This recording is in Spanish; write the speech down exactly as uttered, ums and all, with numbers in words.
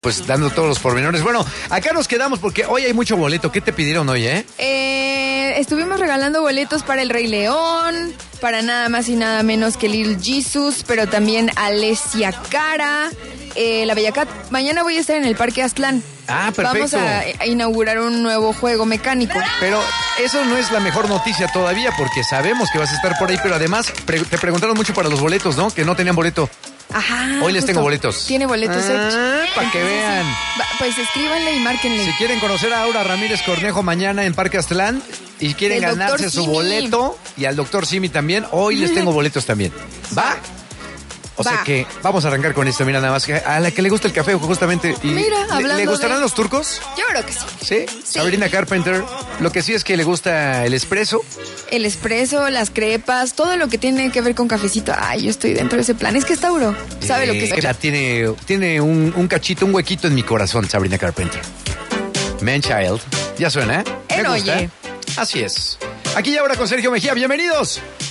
Pues dando todos los pormenores. Bueno, acá nos quedamos porque hoy hay mucho boleto. ¿Qué te pidieron hoy, eh? eh estuvimos regalando boletos para El Rey León, para nada más y nada menos que Little Jesus, pero también Alessia Cara, eh, la Bella Cat. Mañana voy a estar en el Parque Aztlán. Ah, perfecto. Vamos a, a inaugurar un nuevo juego mecánico. Pero eso no es la mejor noticia todavía, porque sabemos que vas a estar por ahí, pero además pre- te preguntaron mucho para los boletos, ¿no? Que no tenían boleto. Ajá. Hoy les justo. tengo boletos. Tiene boletos Ah, hechos. para que vean. Sí. Va, pues escríbanle y márquenle. Si quieren conocer a Aura Ramírez Cornejo mañana en Parque Aztlán y quieren El ganarse doctor su Simi. boleto, y al doctor Simi también, hoy les tengo boletos también. ¿Va? O sea Va. que vamos a arrancar con esto, mira, nada más que a la que le gusta el café, justamente. Y Mira, ¿le- hablando ¿Le gustarán de- los turcos? Yo creo que sí. ¿Sí? Sí. Sabrina Carpenter. Lo que sí es que le gusta el espresso. El espresso, las crepas, todo lo que tiene que ver con cafecito. Ay, yo estoy dentro de ese plan. Es que es Tauro. ¿Sabe lo que es? Eh, ya tiene, tiene un, un cachito, un huequito en mi corazón, Sabrina Carpenter. Man Child. Ya suena, ¿eh? Me En gusta. Oye. Así es. Aquí y ahora con Sergio Mejía. Bienvenidos.